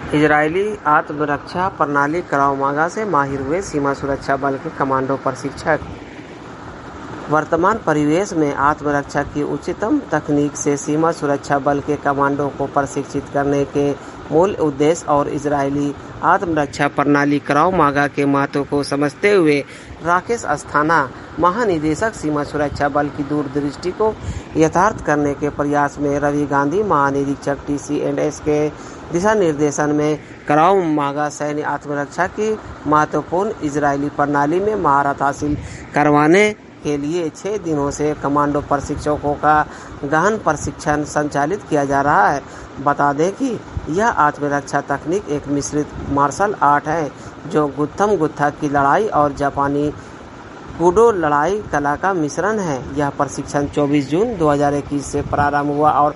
Israeli आत्मरक्षा प्रणाली कराव मागा से माहिर हुए सीमा सुरक्षा बल के कमांडो प्रशिक्षक। वर्तमान परिवेश में आत्मरक्षा की उच्चतम तकनीक से सीमा सुरक्षा बल के कमांडो को प्रशिक्षित करने के मूल उद्देश्य और इजरायली आत्मरक्षा प्रणाली कराव मागा के महत्व को समझते हुए राकेश अस्थाना, महानिदेशक सीमा सुरक्षा बल की दूरदृष्टि को यथार्थ करने के प्रयास में रवि गांधी, महानिरीक्षक TC&S के दिशा निर्देशन में कराव मागा सैन्य आत्मरक्षा की महत्वपूर्ण इजरायली प्रणाली में महारत हासिल करवाने के लिए 6 दिनों से कमांडो प्रशिक्षकों का गहन प्रशिक्षण संचालित किया जा रहा है। बता दें कि यह आत्मरक्षा तकनीक एक मिश्रित मार्शल आर्ट है जो गुत्थम गुत्था की लड़ाई और जापानी कूडो लड़ाई कला का मिश्रण है। यह प्रशिक्षण 24 जून 2021 से प्रारंभ हुआ और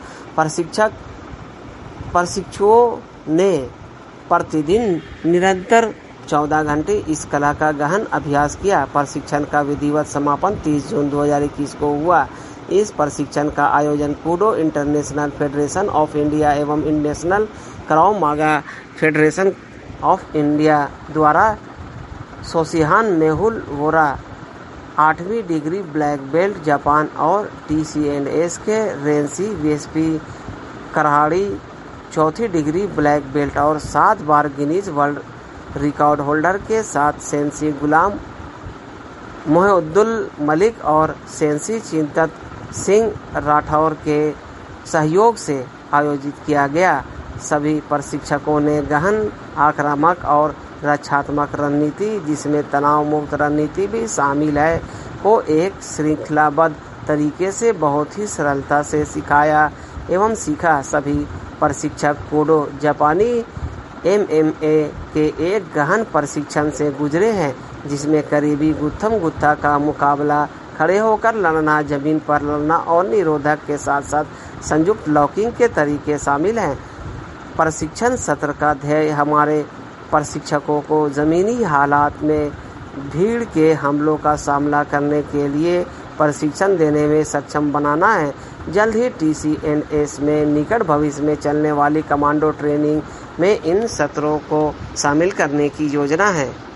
प्रशिक्षुओं ने प्रतिदिन निरंतर 14 घंटे इस कला का गहन अभ्यास किया। प्रशिक्षण का विधिवत समापन 30 जून 2021 को हुआ। इस प्रशिक्षण का आयोजन Kudo International Federation of India एवं National Krav Maga federation of India द्वारा सोशिहान मेहुल वोरा 8वीं डिग्री ब्लैक बेल्ट जापान और TC&S के रेंसी वेस्पी करहाड़ी 4थी डिग्री ब्लैक बेल्ट और 7 बार गिनीज वर्ल्ड रिकॉर्ड होल्डर के साथ सेंसी गुलाम मोहिउद्दीन मलिक और सेंसी चिंतत सिंह राठौर के सहयोग से आयोजित किया गया। सभी प्रशिक्षकों ने गहन आक्रामक और रक्षात्मक रणनीति, जिसमें तनाव मुक्त रणनीति भी शामिल है, को एक श्रृंखलाबद्ध तरीके से बहुत ही सरलता से सिखाया एवं सीखा। सभी प्रशिक्षक कूडो जापानी MMA के एक गहन प्रशिक्षण से गुजरे हैं, जिसमें करीबी गुत्थम गुत्था का मुकाबला, खड़े होकर लड़ना, जमीन पर लड़ना और निरोधक के साथ साथ संयुक्त लॉकिंग के तरीके शामिल हैं। प्रशिक्षण सत्र का ध्येय हमारे प्रशिक्षकों को जमीनी हालात में भीड़ के हमलों का सामना करने के लिए प्रशिक्षण देने में सक्षम बनाना है। जल्द ही TC&S में निकट भविष्य में चलने वाली कमांडो ट्रेनिंग में इन सत्रों को शामिल करने की योजना है।